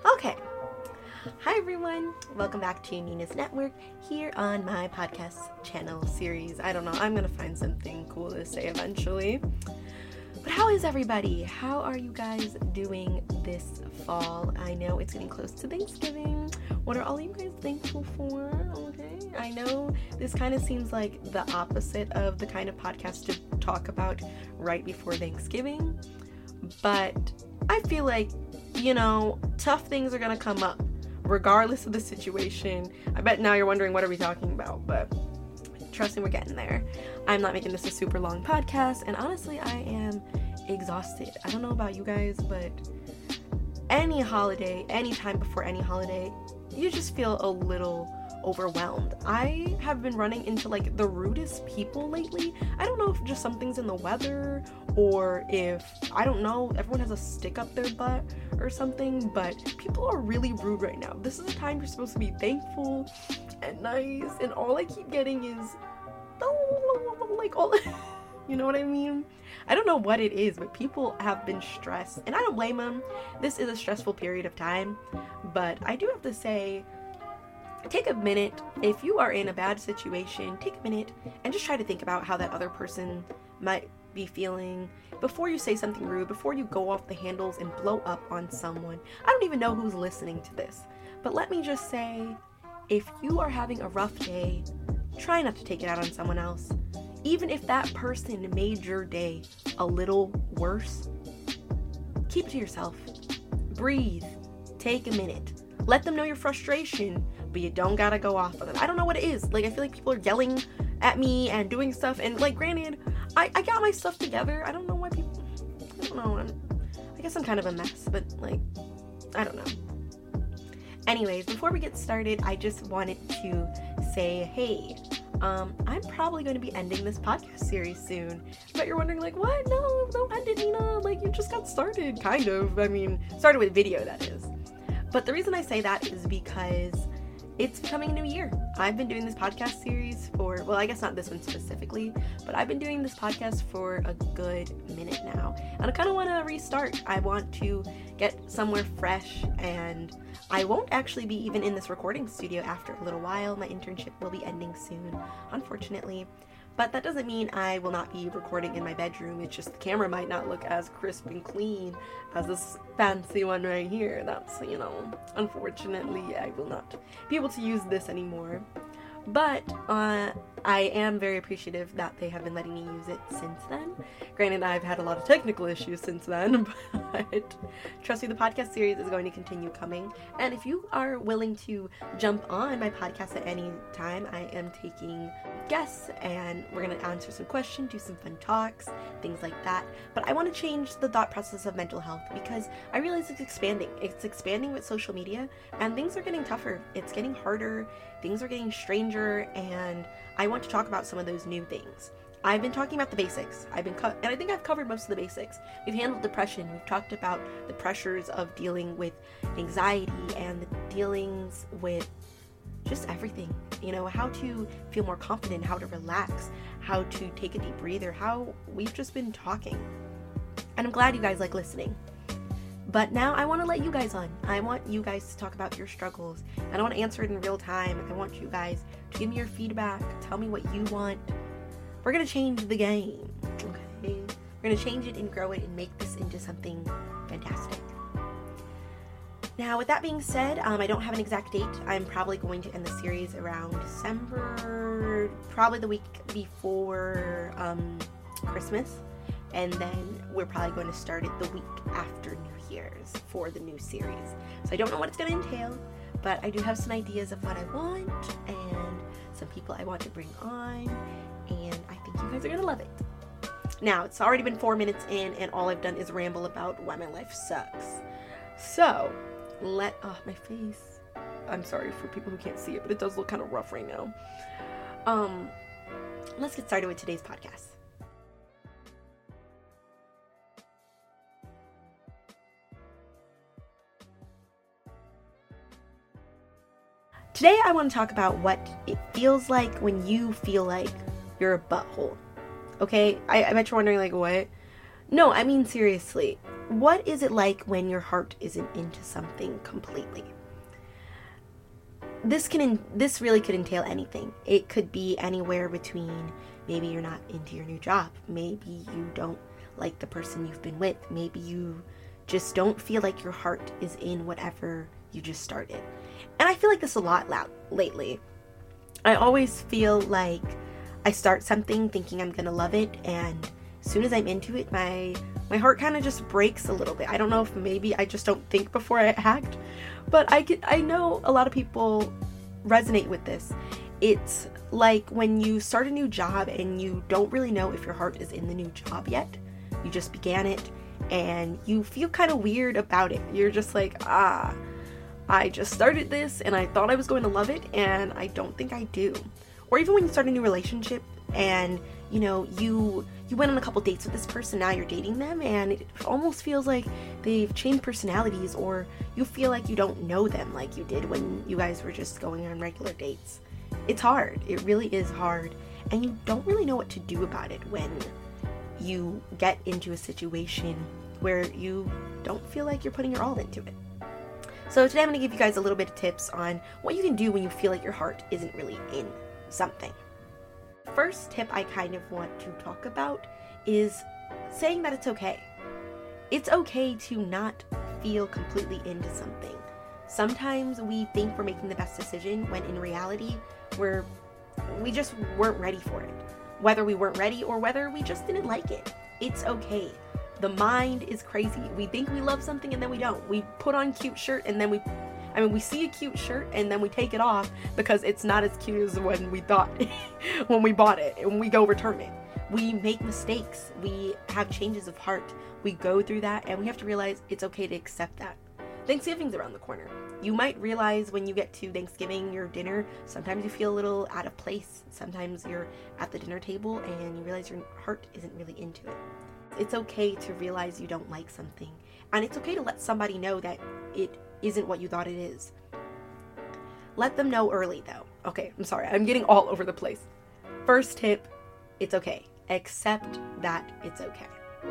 Okay. Hi everyone, welcome back to Nina's Network here on my podcast channel series. I don't know, I'm gonna find something cool to say eventually. But how is everybody? How are you guys doing this fall? I know it's getting close to Thanksgiving. What are all you guys thankful for? Okay, I know this kind of seems like the opposite of the kind of podcast to talk about right before Thanksgiving, but I feel like, tough things are gonna come up regardless of the situation. I bet now you're wondering, what are we talking about? But trust me, we're getting there. I'm not making this a super long podcast, and honestly, I am exhausted. I don't know about you guys, but any holiday, any time before any holiday, you just feel a little overwhelmed. I have been running into the rudest people lately. I don't know if just something's in the weather or if, I don't know, everyone has a stick up their butt or something, but people are really rude right now. This is a time you're supposed to be thankful and nice, and all I keep getting is all you know what I mean? I don't know what it is, but people have been stressed, and I don't blame them. This is a stressful period of time, but I do have to say, take a minute. If you are in a bad situation, take a minute and just try to think about how that other person might be feeling before you say something rude, before you go off the handles and blow up on someone. I don't even know who's listening to this, but let me just say, if you are having a rough day, try not to take it out on someone else. Even if that person made your day a little worse, keep it to yourself. Breathe. Take a minute. Let them know your frustration, but you don't gotta go off on them. I don't know what it is. I feel like people are yelling at me and doing stuff, and granted, I got my stuff together. I don't know why people, I don't know. I guess I'm kind of a mess, but I don't know. Anyways, before we get started, I just wanted to say, hey, I'm probably going to be ending this podcast series soon. But you're wondering, what? No, don't end it, Nina. You just got started, kind of. Started with video, that is. But the reason I say that is because it's becoming a new year. I've been doing this podcast series for, I guess not this one specifically, but I've been doing this podcast for a good minute now. And I kind of want to restart. I want to get somewhere fresh, and I won't actually be even in this recording studio after a little while. My internship will be ending soon, unfortunately. But that doesn't mean I will not be recording in my bedroom. It's just the camera might not look as crisp and clean as this fancy one right here. That's, unfortunately, I will not be able to use this anymore. But I am very appreciative that they have been letting me use it since then. Granted, I've had a lot of technical issues since then, but trust me, the podcast series is going to continue coming. And if you are willing to jump on my podcast at any time, I am taking guests, and we're going to answer some questions, do some fun talks, things like that. But I want to change the thought process of mental health, because I realize it's expanding. It's expanding with social media, and things are getting tougher. It's getting harder. Things are getting stranger, and I want to talk about some of those new things. I've been talking about the basics. And I think I've covered most of the basics. We've handled depression. We've talked about the pressures of dealing with anxiety and the dealings with just everything. How to feel more confident, how to relax, how to take a deep breather, how we've just been talking. And I'm glad you guys like listening. But now I want to let you guys on. I want you guys to talk about your struggles. I don't want to answer it in real time. I want you guys to give me your feedback. Tell me what you want. We're going to change the game. Okay? We're going to change it and grow it and make this into something fantastic. Now, with that being said, I don't have an exact date. I'm probably going to end the series around December, probably the week before Christmas. And then we're probably going to start it the week after New Year's for the new series. So I don't know what it's going to entail, but I do have some ideas of what I want and some people I want to bring on, and I think you guys are going to love it. Now, it's already been 4 minutes in, and all I've done is ramble about why my life sucks. So, my face. I'm sorry for people who can't see it, but it does look kind of rough right now. Let's get started with today's podcast. Today I want to talk about what it feels like when you feel like you're a butthole. Okay? I bet you're wondering, what? No, I mean seriously. what is it like when your heart isn't into something completely? This really could entail anything. It could be anywhere between maybe you're not into your new job, maybe you don't like the person you've been with, maybe you just don't feel like your heart is in whatever you just started. And I feel like this a lot lately. I always feel like I start something thinking I'm gonna love it, and as soon as I'm into it, my heart kind of just breaks a little bit. I don't know if maybe I just don't think before I act, but I know a lot of people resonate with this. It's like when you start a new job and you don't really know if your heart is in the new job yet. You just began it and you feel kind of weird about it. You're just like, I just started this and I thought I was going to love it, and I don't think I do. Or even when you start a new relationship and you went on a couple dates with this person, now you're dating them, and it almost feels like they've changed personalities, or you feel like you don't know them like you did when you guys were just going on regular dates. It's hard. It really is hard, and you don't really know what to do about it when you get into a situation where you don't feel like you're putting your all into it. So today I'm going to give you guys a little bit of tips on what you can do when you feel like your heart isn't really in something. First tip I kind of want to talk about is saying that it's okay. It's okay to not feel completely into something. Sometimes we think we're making the best decision when in reality we just weren't ready for it. Whether we weren't ready or whether we just didn't like it. It's okay. The mind is crazy. We think we love something and then we don't. We put on cute shirt and then we see a cute shirt and then we take it off because it's not as cute as when we thought when we bought it, and we go return it. We make mistakes. We have changes of heart. We go through that, and we have to realize it's okay to accept that. Thanksgiving's around the corner. You might realize when you get to Thanksgiving, your dinner, sometimes you feel a little out of place. Sometimes you're at the dinner table and you realize your heart isn't really into it. It's okay to realize you don't like something, and it's okay to let somebody know that it isn't what you thought it is. Let them know early though. Okay, I'm sorry, I'm getting all over the place. First tip, it's okay. Accept that it's okay.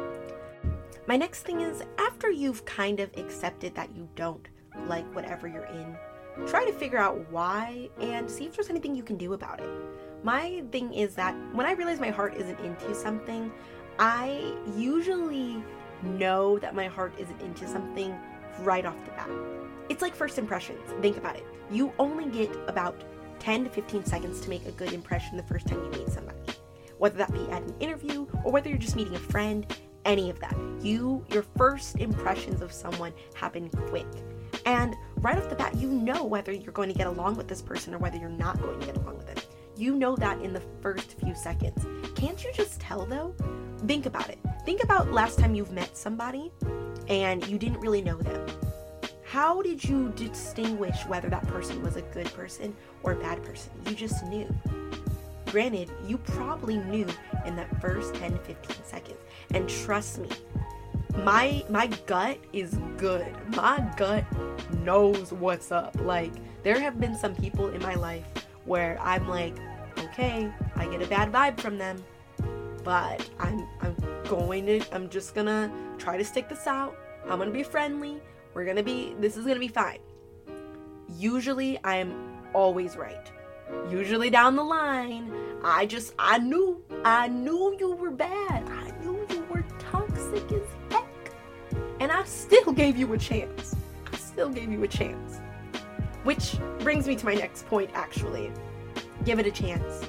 My next thing is, after you've kind of accepted that you don't like whatever you're in, try to figure out why and see if there's anything you can do about it. My thing is that when I realize my heart isn't into something, I usually know that my heart isn't into something right off the bat. It's like first impressions. Think about it. You only get about 10 to 15 seconds to make a good impression the first time you meet somebody. Whether that be at an interview or whether you're just meeting a friend, any of that. Your first impressions of someone happen quick. And right off the bat, you know whether you're going to get along with this person or whether you're not going to get along with them. You know that in the first few seconds. Can't you just tell though? Think about it. Think about last time you've met somebody and you didn't really know them. How did you distinguish whether that person was a good person or a bad person? You just knew. Granted, you probably knew in that first 10 to 15 seconds. And trust me, my gut is good. My gut knows what's up. Like, there have been some people in my life where I'm like, okay, I get a bad vibe from them, but I'm just gonna try to stick this out. I'm gonna be friendly. This is gonna be fine. Usually I'm always right. Usually down the line, I knew you were bad. I knew you were toxic as heck. And I still gave you a chance. Which brings me to my next point, actually. Give it a chance.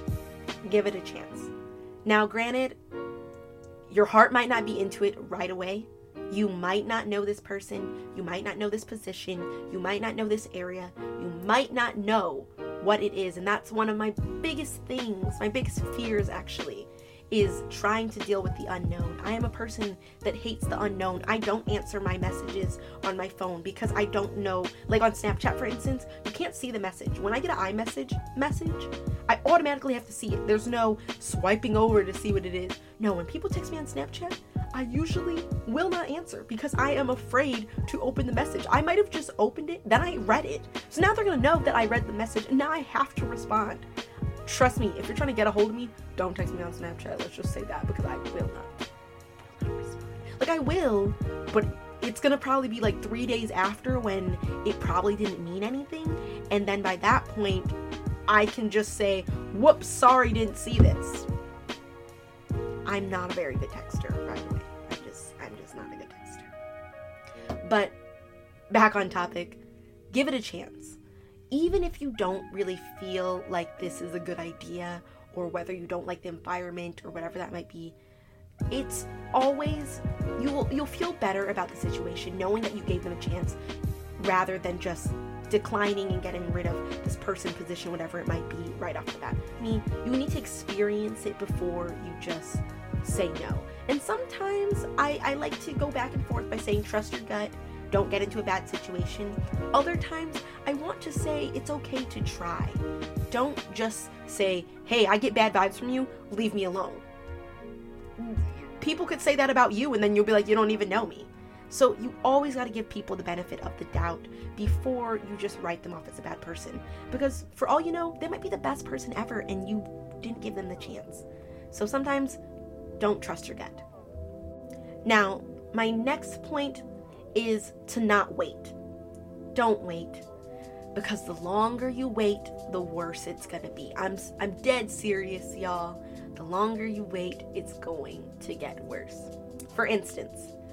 Now, granted, your heart might not be into it right away. You might not know this person. You might not know this position. You might not know this area. You might not know what it is. And that's one of my biggest things, my biggest fears actually, is trying to deal with the unknown. I am a person that hates the unknown. I don't answer my messages on my phone because I don't know. Like on Snapchat, for instance, you can't see the message. When I get an iMessage message, I automatically have to see it. There's no swiping over to see what it is. No, when people text me on Snapchat, I usually will not answer because I am afraid to open the message. I might have just opened it, then I read it. So now they're going to know that I read the message, and now I have to respond. Trust me, if you're trying to get a hold of me, don't text me on Snapchat. Let's just say that, because I will not respond. Like, I will, but it's gonna probably be like 3 days after when it probably didn't mean anything. And then by that point, I can just say, whoops, sorry, didn't see this. I'm not a very good texter, by the way. I'm just not a good texter. But back on topic, give it a chance. Even if you don't really feel like this is a good idea, or whether you don't like the environment or whatever that might be, it's always, you'll feel better about the situation knowing that you gave them a chance rather than just declining and getting rid of this person, position, whatever it might be right off the bat. I mean, you need to experience it before you just say no. And sometimes I like to go back and forth by saying trust your gut, don't get into a bad situation. Other times I want to say it's okay to try. Don't just say, hey, I get bad vibes from you, leave me alone. People could say that about you and then you'll be like, you don't even know me. So you always got to give people the benefit of the doubt before you just write them off as a bad person. Because for all you know, they might be the best person ever and you didn't give them the chance. So sometimes don't trust your gut. Now, my next point is to not wait. Don't wait. Because the longer you wait, the worse it's gonna be. I'm dead serious, y'all. The longer you wait, it's going to get worse. For instance,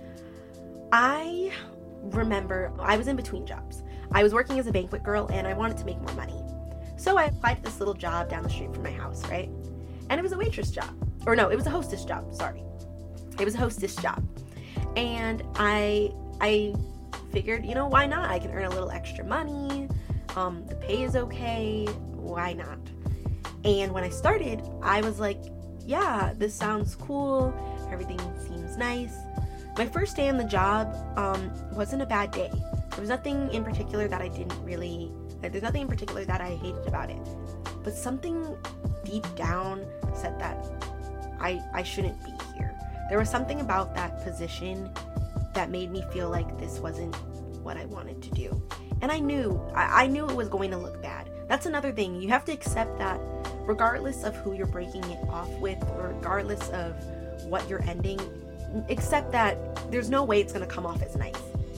I remember I was in between jobs. I was working as a banquet girl and I wanted to make more money. So I applied to this little job down the street from my house, right? And it was a waitress job. Or no, it was a hostess job, sorry. It was a hostess job. And I figured, why not? I can earn a little extra money. The pay is okay. Why not? And when I started, I was like, yeah, this sounds cool. Everything seems nice. My first day on the job wasn't a bad day. There was nothing in particular that there's nothing in particular that I hated about it. But something deep down said that I shouldn't be here. There was something about that position that made me feel like this wasn't what I wanted to do. And I knew it was going to look bad. That's another thing. You have to accept that regardless of who you're breaking it off with, regardless of what you're ending, accept that there's no way it's going to come off as nice.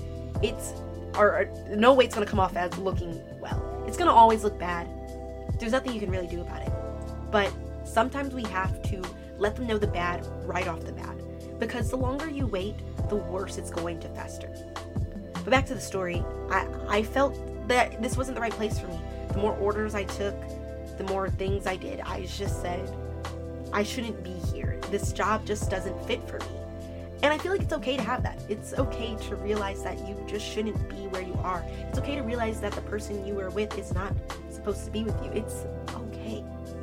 No way it's going to come off as looking well. It's going to always look bad. There's nothing you can really do about it. But sometimes we have to let them know the bad right off the bat. Because the longer you wait, the worse it's going to fester. But back to the story, I felt that this wasn't the right place for me. The more orders I took, the more things I did, I just said, I shouldn't be here. This job just doesn't fit for me. And I feel like it's okay to have that. It's okay to realize that you just shouldn't be where you are. It's okay to realize that the person you are with is not supposed to be with you. It's okay.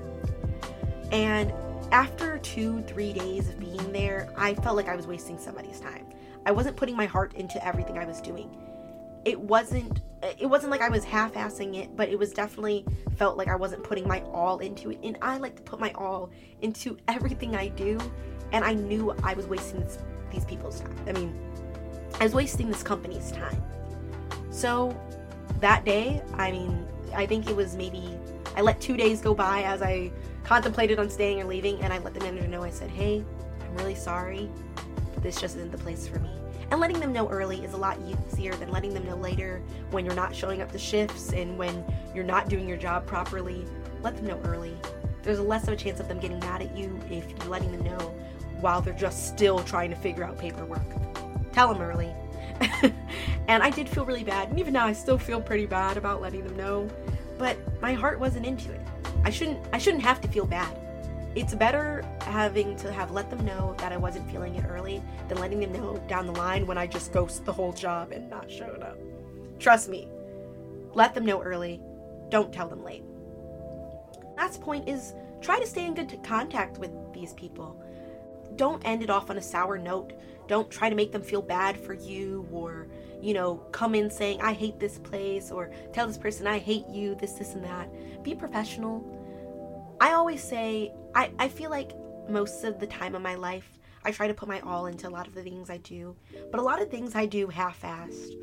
And after 2-3 days of being there, I felt like I was wasting somebody's time. I wasn't putting my heart into everything I was doing. It wasn't like I was half-assing it, but it was definitely felt like I wasn't putting my all into it. And I like to put my all into everything I do. And I knew I was wasting these people's time. I was wasting this company's time. So that day, I think it was I let 2 days go by as I contemplated on staying or leaving, and I let the manager know. I said, hey, I'm really sorry, but this just isn't the place for me. And letting them know early is a lot easier than letting them know later when you're not showing up to shifts and when you're not doing your job properly. Let them know early. There's less of a chance of them getting mad at you if you're letting them know while they're just still trying to figure out paperwork. Tell them early. And I did feel really bad, and even now I still feel pretty bad about letting them know, but my heart wasn't into it. I shouldn't have to feel bad. It's better having to have let them know that I wasn't feeling it early than letting them know down the line when I just ghost the whole job and not showed up. Trust me. Let them know early. Don't tell them late. Last point is try to stay in good contact with these people. Don't end it off on a sour note. Don't try to make them feel bad for you or, come in saying, I hate this place, or tell this person, I hate you, this, and that. Be professional. I always say, I feel like most of the time of my life, I try to put my all into a lot of the things I do, but a lot of things I do half-assed.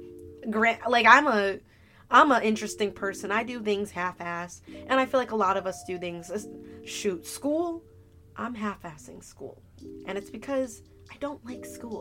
I'm a interesting person. I do things half-assed, and I feel like a lot of us do things. School, I'm half-assing school, and it's because I don't like school.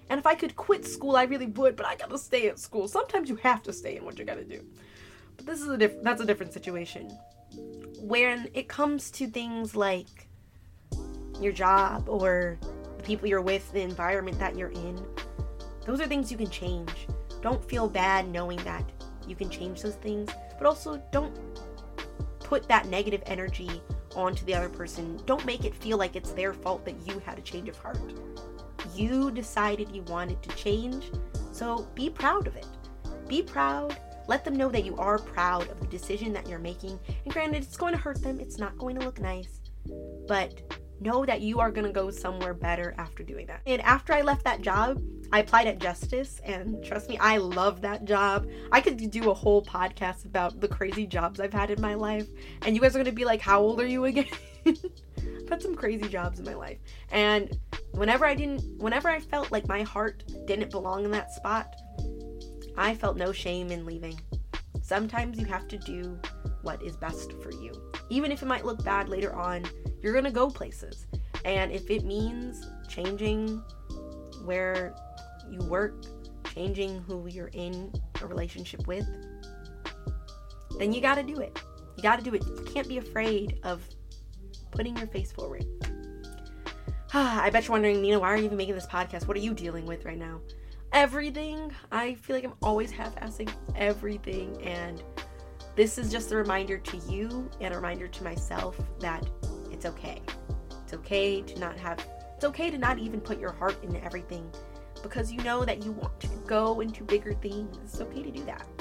And if I could quit school, I really would, but I gotta stay at school. Sometimes you have to stay in what you gotta do. But this is that's a different situation. When it comes to things like your job or the people you're with, the environment that you're in, those are things you can change. Don't feel bad knowing that you can change those things, but also don't put that negative energy onto the other person. Don't make it feel like it's their fault that you had a change of heart. You decided you wanted to change, so be proud of it. Be proud. Let them know that you are proud of the decision that you're making. And granted, it's going to hurt them. It's not going to look nice. But know that you are going to go somewhere better after doing that. And after I left that job, I applied at Justice, and trust me, I love that job. I could do a whole podcast about the crazy jobs I've had in my life, and you guys are going to be like, how old are you again? I've had some crazy jobs in my life, and whenever I felt like my heart didn't belong in that spot, I felt no shame in leaving. Sometimes you have to do what is best for you. Even if it might look bad later on, you're going to go places. And if it means changing where you work, changing who you're in a relationship with, then you got to do it. You got to do it. You can't be afraid of putting your face forward. I bet you're wondering, Nina, why are you even making this podcast? What are you dealing with right now? Everything. I feel like I'm always half-assing everything, and this is just a reminder to you and a reminder to myself that it's okay. It's okay to not even put your heart into everything, because you know that you want to go into bigger things. It's okay to do that.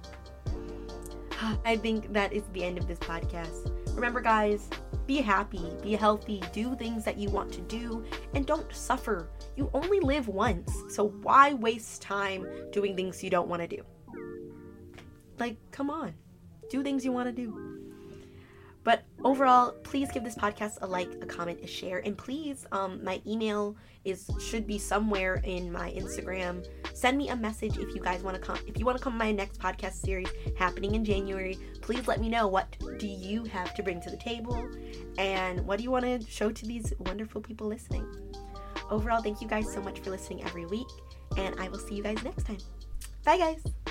I think that is the end of this podcast. Remember, guys, be happy, be healthy, do things that you want to do, and don't suffer. You only live once, so why waste time doing things you don't want to do? Like, come on, do things you want to do. But overall, please give this podcast a like, a comment, a share, and please, my email should be somewhere in my Instagram. Send me a message if you guys want to come. If you want to come to my next podcast series happening in January, please let me know, what do you have to bring to the table, and what do you want to show to these wonderful people listening. Overall, thank you guys so much for listening every week, and I will see you guys next time. Bye, guys.